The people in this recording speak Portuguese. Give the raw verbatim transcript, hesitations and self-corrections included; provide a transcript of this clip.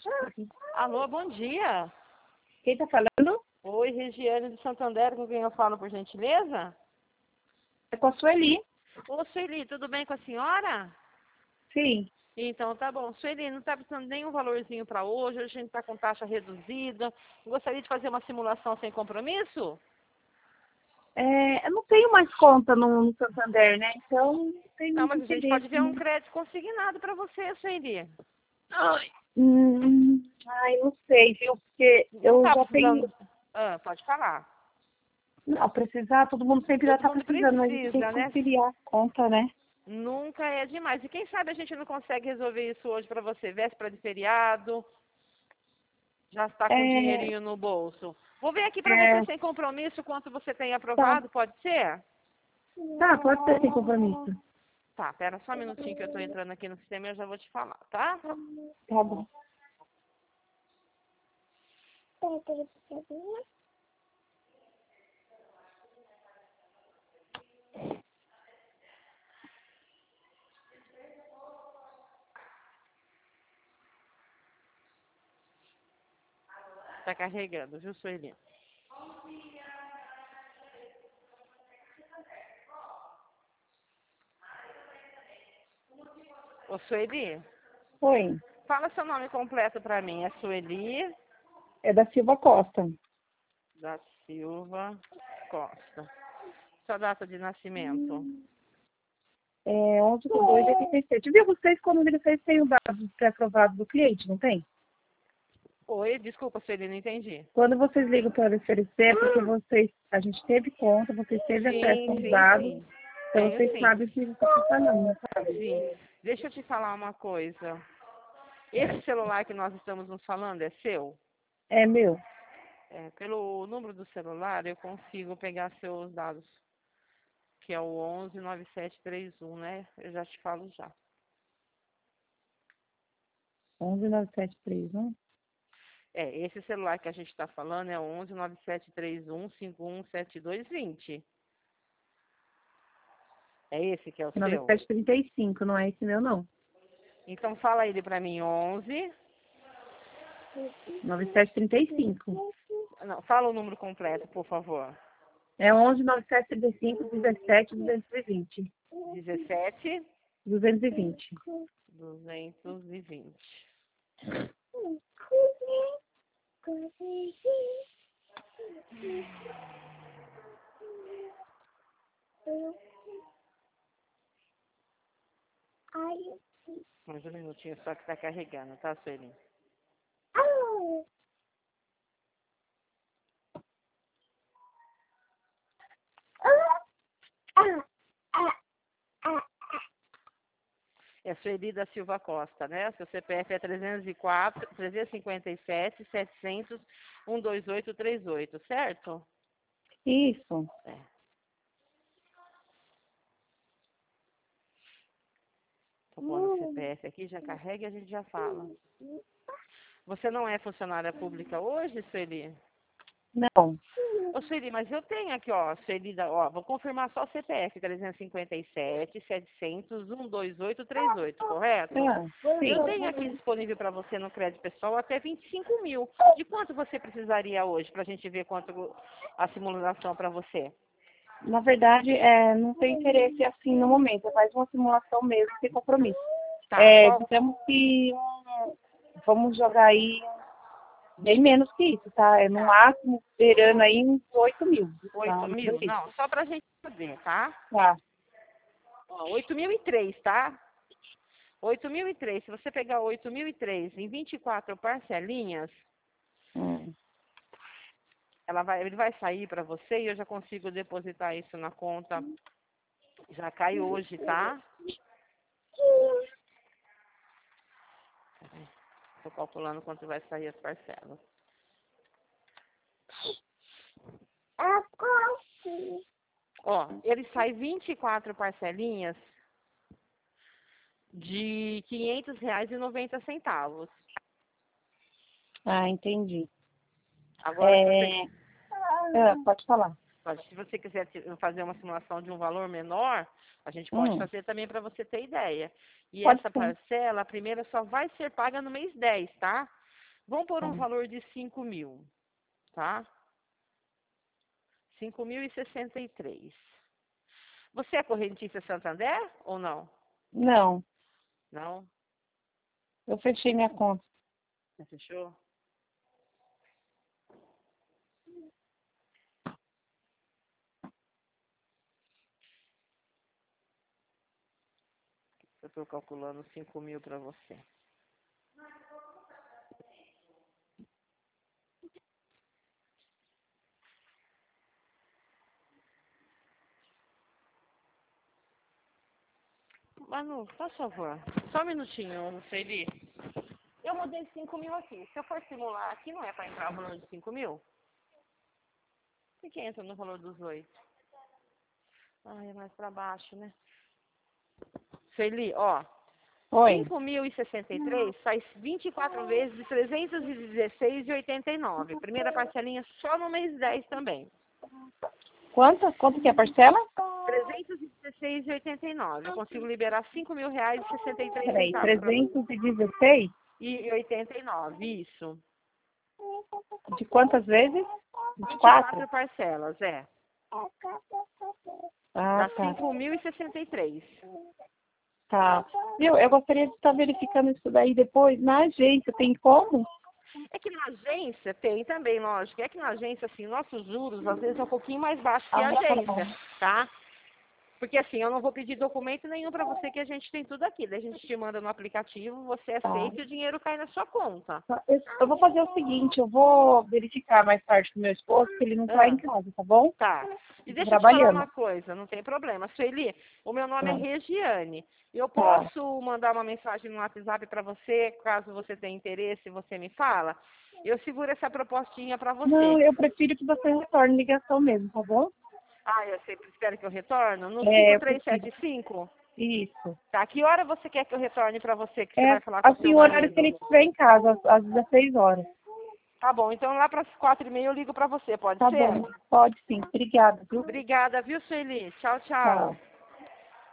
Alô, bom dia. Quem tá falando? Oi, Regiane de Santander, com quem eu falo, por gentileza? É com a Sueli. Ô, Sueli, tudo bem com a senhora? Sim. Então, tá bom. Sueli, não está precisando de nenhum valorzinho para hoje, hoje a gente está com taxa reduzida. Gostaria de fazer uma simulação sem compromisso? É, eu não tenho mais conta no, no Santander, né? Então, não tem Não, muito mas a gente interesse. pode ver um crédito consignado para você, Sueli. Ai, hum, ai, não sei, viu? Porque Não eu está já tenho... precisando... Ah, pode falar. Não, precisar, todo mundo sempre já Todo tá mundo precisando, mas a gente tem precisa, que né? conciliar a conta, né? Nunca é demais. E quem sabe a gente não consegue resolver isso hoje para você, véspera de feriado, já está com É, dinheirinho no bolso. Vou ver aqui para você é, sem compromisso quanto você tem tá, aprovado, pode ser? tá, pode ser sem compromisso. Tá, pera só um minutinho que eu estou entrando aqui no sistema e eu já vou te falar, tá? Tá bom. Tá carregando, viu, Sueli? Ô, Sueli, Oi, fala seu nome completo para mim. É Sueli é da Silva Costa. da Silva Costa. Sua data de nascimento? É onze de dois de oitenta e sete. Viu, vocês, quando vocês têm o dado pré-aprovado do cliente, não tem? Oi, desculpa, Sueli, não entendi. Quando vocês ligam para oferecer, é porque vocês, a gente teve conta, vocês teve acesso Sim, aos sim, dados, sim. então Tenho vocês sim. sabem o que está funcionando, né, sabe? Sim. Deixa eu te falar uma coisa. Esse celular que nós estamos nos falando é seu? É meu. É, pelo número do celular eu consigo pegar seus dados, que é o onze nove sete três um, né? Eu já te falo já. onze nove sete três um. É, esse celular que a gente está falando é o onze nove sete três um cinco um sete dois dois zero. É esse que é o seu? nove sete três cinco, não é esse meu, não. Então fala ele para mim, onze. nove sete três cinco. Não, fala o número completo, por favor. É onze nove sete três cinco dezessete duzentos e vinte. dezessete duzentos e vinte. duzentos e vinte. Mais um minutinho só que tá carregando, tá, Sueli? É Sueli da Silva Costa, né? Seu C P F é trezentos e quatro, trezentos e cinquenta e sete, setecentos, cento e vinte e oito trinta e oito, certo? Isso. É. Tô pondo o C P F aqui, já carrega e a gente já fala. Você não é funcionária pública hoje, Sueli? Não. Ô, Sueli, mas eu tenho aqui, ó, Sueli, da- ó, vou confirmar só o C P F, trezentos e cinquenta e sete, setecentos, cento e vinte e oito trinta e oito, correto? Ah, Eu sim. tenho aqui disponível para você no crédito pessoal até vinte e cinco mil. De quanto você precisaria hoje, para a gente ver quanto a simulação para você? Na verdade, é, não tem interesse assim no momento. É mais uma simulação mesmo, sem compromisso. Tá, É, qual? digamos que hum, vamos jogar aí bem menos que isso, tá? É no máximo esperando aí uns oito mil. Oito Tá? mil? Não, só para a gente saber, tá? Tá. Ó, oito mil e três, tá? Oito mil e três. Se você pegar oito mil e três em vinte e quatro parcelinhas, Hum. ela vai, ele vai sair para você e eu já consigo depositar isso na conta. Já cai hoje, tá? Estou calculando quanto vai sair as parcelas. Ó, ele sai vinte e quatro parcelinhas de quinhentos reais e noventa centavos. Ah, entendi. Agora, se você, É, é, pode falar. se você quiser te- fazer uma simulação de um valor menor, a gente pode Hum, fazer também para você ter ideia. E pode essa ser. parcela, a primeira só vai ser paga no mês dez, tá? Vamos pôr um Tá. valor de cinco mil, tá? cinco mil e sessenta e três. Você é correntista Santander ou não? Não, Não? eu fechei minha conta. Já fechou? Eu estou calculando cinco mil para você. Manu, faz favor. Só um minutinho, Sueli. Eu mudei cinco mil aqui. Se eu for simular aqui, não é para entrar o valor de cinco mil? Por que entra no valor dos oito? Ai, é mais para baixo, né? Sueli, ó. Oi. cinco mil e sessenta e três faz vinte e quatro vezes de trezentos e dezesseis e oitenta e nove. Primeira parcelinha só no mês dez também. Quanto? Quanto que é a parcela? trezentos e dezesseis e oitenta e nove. Eu consigo liberar cinco mil reais e sessenta e três Peraí, centavos para você. trezentos e dezesseis? E oitenta e nove, isso. De quantas vezes? vinte e quatro? quatro parcelas, é. Ah, Dá tá. cinco mil e sessenta e três. Tá. Viu, eu gostaria de estar verificando isso daí depois na agência. Tem como? É que na agência tem também, lógico. É que na agência, assim, nossos juros às vezes é um pouquinho mais baixo que a Ah, tá agência, bom. tá? Porque assim, eu não vou pedir documento nenhum para você, que a gente tem tudo aqui. Daí a gente te manda no aplicativo, você Tá. aceita e o dinheiro cai na sua conta. Tá, Eu eu vou fazer o seguinte, eu vou verificar mais tarde com o meu esposo, que ele não tá Ah, em casa, tá bom? tá. E deixa eu te falar Trabalhando. uma coisa, não tem problema. Sueli, o meu nome é Tá. Regiane. Eu Tá. posso mandar uma mensagem no WhatsApp para você, caso você tenha interesse, você me fala? Eu seguro essa propostinha para você. Não, eu prefiro que você retorne ligação mesmo, tá bom? Ah, eu sempre espero que eu retorne. No É, cinco eu três prefiro. sete cinco? Isso. Tá, que hora você quer que eu retorne para você, que você É, vai falar com o assim, seu o horário que marido? ele estiver em casa, às, às dezesseis horas. Tá bom, então lá para as quatro e meia eu ligo para você, pode Tá ser? bom, pode sim. Obrigada, viu? Obrigada, viu, Sueli? Tchau, tchau. Tchau.